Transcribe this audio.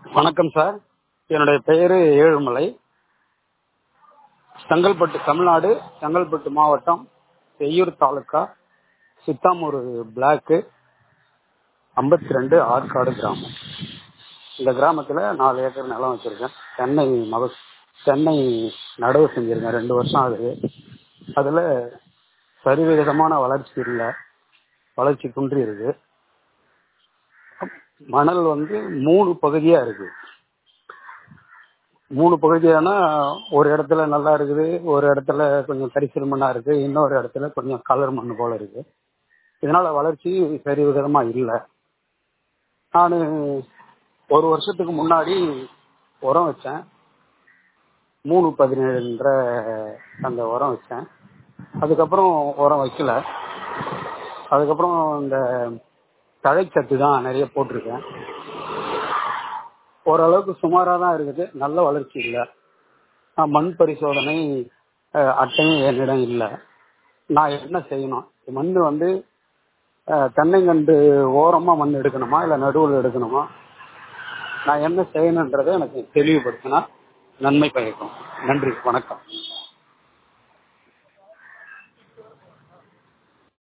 வணக்கம் சார். என்னுடைய பெயரு ஏழுமலை. செங்கல்பட்டு, தமிழ்நாடு, செங்கல்பட்டு மாவட்டம், செய்யூர் தாலுக்கா, சித்தாமூர் பிளாக்கு, 52 ஆற்காடு கிராமம். இந்த கிராமத்தில் 4 ஏக்கர் நிலம் வச்சிருக்கேன். தென்னை நடவு செஞ்சிருக்கேன். 2 வருஷம் ஆகுது. அதில் சரிவிகிதமான வளர்ச்சி இல்லை, வளர்ச்சி குன்றி இருக்கு. மணல் 3 பகுதியாக இருக்கு. 3 பகுதியானா ஒரு இடத்துல நல்லா இருக்குது, ஒரு இடத்துல கொஞ்சம் கரிசல் மண்ணா இருக்கு, இன்னொரு இடத்துல கொஞ்சம் கலர் மண் போல இருக்கு. இதனால வளர்ச்சி சரி விதமா இல்லை. நான் 1 வருஷத்துக்கு முன்னாடி உரம் வச்சேன். 317 அந்த உரம் வச்சேன். அதுக்கப்புறம் உரம் வைக்கல. அதுக்கப்புறம் இந்த தழைச்சத்து தான் நிறைய போட்டிருக்கேன். ஓரளவுக்கு சுமாராக தான் இருக்குது, நல்ல வளர்ச்சி இல்லை. மண் பரிசோதனை அட்டையும் என்னிடம் இல்லை. நான் என்ன செய்யணும்? மண் தென்னைங்கண்டு ஓரமா மண் எடுக்கணுமா இல்லை நடுவில் எடுக்கணுமா? நான் என்ன செய்யணுன்றதை எனக்கு தெளிவுபடுத்தினா நன்மை பயக்கும். நன்றி, வணக்கம்.